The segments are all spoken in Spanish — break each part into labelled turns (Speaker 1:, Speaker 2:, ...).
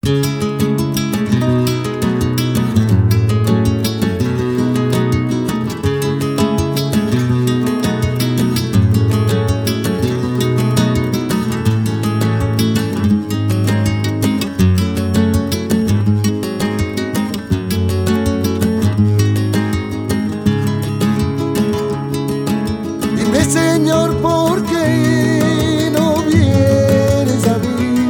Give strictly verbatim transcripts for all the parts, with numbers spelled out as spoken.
Speaker 1: Señor, ¿por qué no vienes a mí?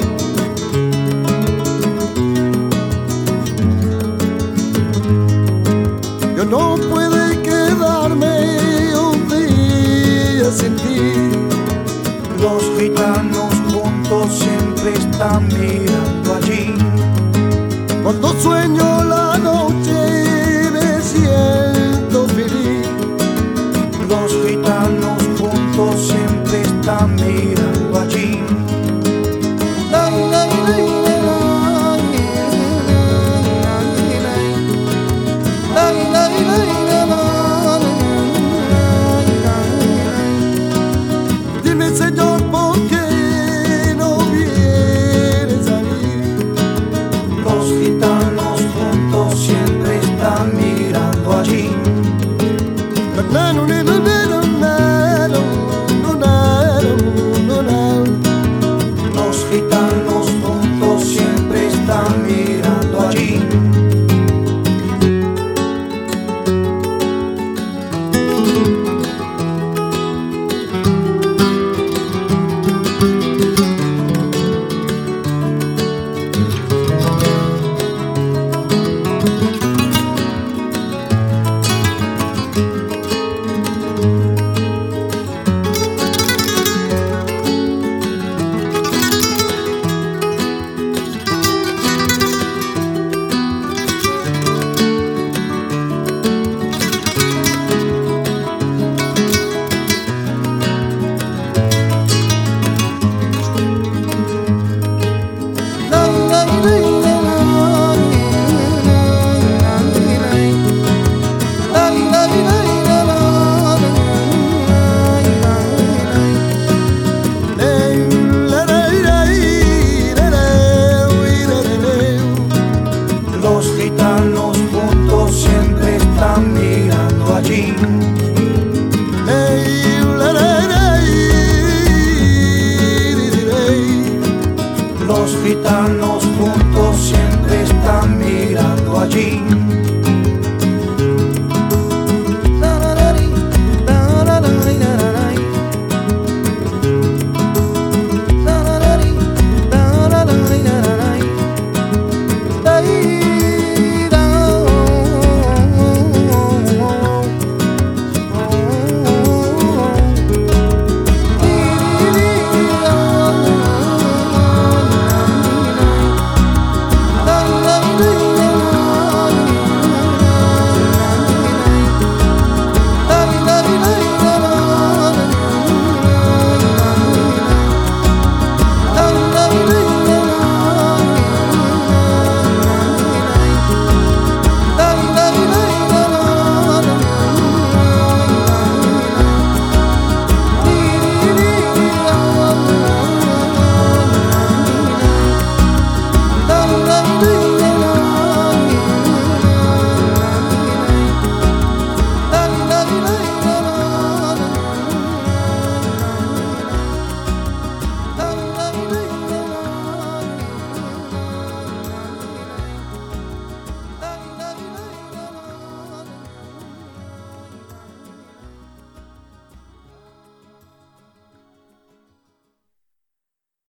Speaker 1: Yo no puedo quedarme un día sin ti.
Speaker 2: Los gitanos juntos siempre están mirando allí.
Speaker 1: Cuando sueño la noche me siento feliz.
Speaker 2: Los gitanos juntos siempre están mirando allí.
Speaker 1: Dime, Señor, ¿por qué no vienes a mí?
Speaker 2: Los gitanos juntos siempre están mirando allí. Los gitanos juntos siempre están mirando allí. Los gitanos juntos siempre están mirando allí. Los gitanos juntos siempre están mirando allí.